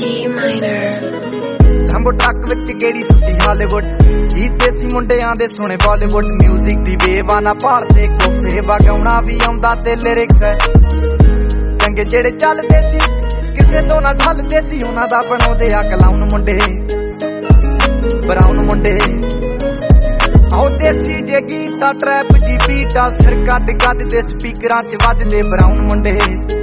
लंबो ट्रक विच गेड़ी सुट्टी हालीवुड जी देसी मुंडियां दे सोने बॉलीवुड म्यूजिक दी बेवाना भालदे कोफे वगाउणा भी आउंदा ते लिरिक्स चंगे जेड़े चलदे सी किसे तो ना ढलदे सी उन्हां दा बनाउंदे आ क्लाउन मुंडे ब्राउन मुंडे आओ देसी जे गीता ट्रैप जी बीटा सिर कट कट दे स्पीकरां च वजदे ब्राउन मुंडे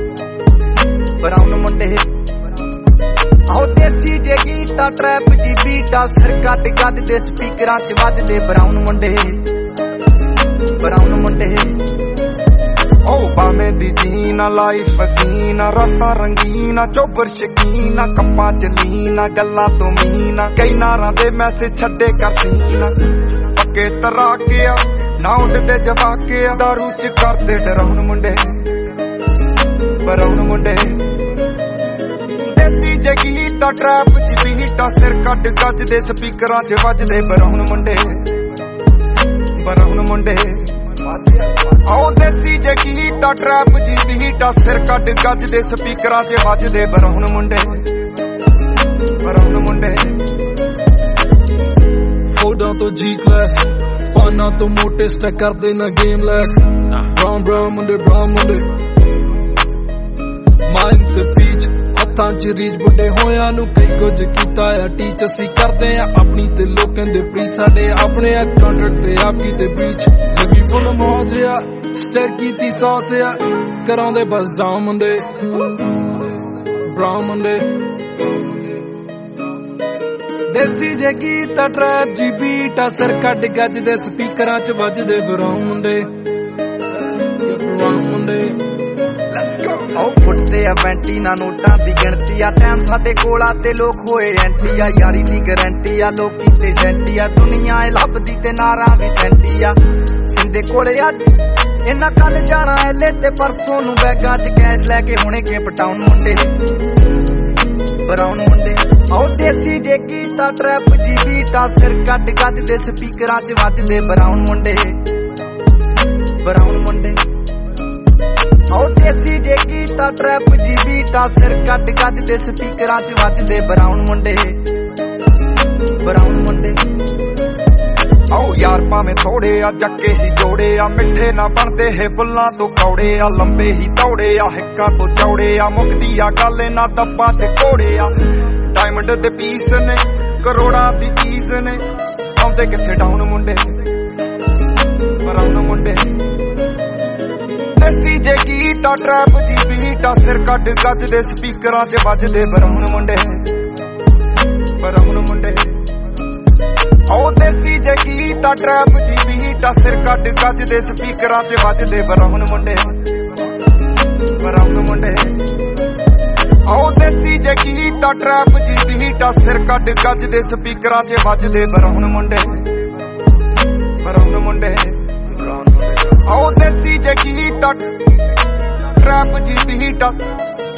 आओ देसी जे गीता ट्रैप जी बीटा सिर कट कट दे स्पीकरां च वजदे ब्राउन मुंडे ओ बामे दी जीना लाइफ हसीना रातां रंगीना चोबर शकीना कप्पां च लीना गल्लां तो मीना कई नारां दे मैसेज छड्डे कर सीना पक्के तराके आ ना उडदे जवाके आ दारू च करदे डराउन मुंडे ब्राउन मुंडे देसी जे गीता ट्रैप जी बीटा सिर कट गज दे स्पीकरां च वजदे ब्राउन मुंडे आओ देसी जे गीता ट्रैप जी बीटा सिर कट गज दे स्पीकरां च वजदे ब्राउन मुंडे फोडां तो जी क्लास फाना तो मोटे स्टैक करदे ना गेम लैक ब्राउन मुंडे माइंड ते पीच हत्थां च रीच बुड्ढे होयां नू कई कुछ कीता आ टीच असी करदे आ अपनी ते लोकां दे प्री साडे अपने आ कॉन्ट्रैक्ट ते आपकी ते ब्रीच लगी फुल मौज आ स्टेर कीती सॉस आ करांदे बस डाउन मुंडे ब्राउन मुंडे देसी जे गीता ट्रैप जी बीटा सिर कट गज दे स्पीकरां च वजदे ब्राउन मुंडे आओ फुटदे आ वैंटी ना नोटां दी गिणती आ टाइम साडे कोल आ ते लोक होए एंटी आ यारी दी गारंटी आ लोकी ते जंटी आ दुनिया ए लभदी ते नारां वी सेंटी आ सिंधे कोले अज इन्ना कल जाना एले ते परसों नू बैगां च कैश लैके हुणे केप टाउन मुंडे ब्राउन मुंडे आओ देसी जे गीता ट्रैप जी बीटा सिर कट गज दे स्पीकरां च वजदे ब्राउन मुंडे आओ देसी जे गीता ट्रैप जी बीटा सिर कट गज दे स्पीकरां च वजदे ब्राउन मुंडे आओ यार भावें थोड़े आ जक्के ही जोड़े आ मिठे ना बनदे है बुल्लां तो कौड़े आ लंबे ही दौड़े आ हिक्कां तो चौड़े आ मुकदी आ गल ना दब्बां ते कोड़े आ डायमंड दे पीस ने करोड़ां दी चीज ने आउंदे किथे डाउन मुंडे ब्राउन मुंडे देसी जे गीता ट्रैप जी बीटा सिर कट गज दे स्पीकरां च वजदे ब्राउन मुंडे आओ देसी जे गीता ट्रैप जी बीटा सिर कट गज दे स्पीकरां च वजदे ब्राउन मुंडे आओ देसी जे गीता ट्रैप जी बीटा सिर कट गज दे स्पीकरां च वजदे ब्राउन मुंडे आओ देसी जे गीता ट्रैप जी बीटा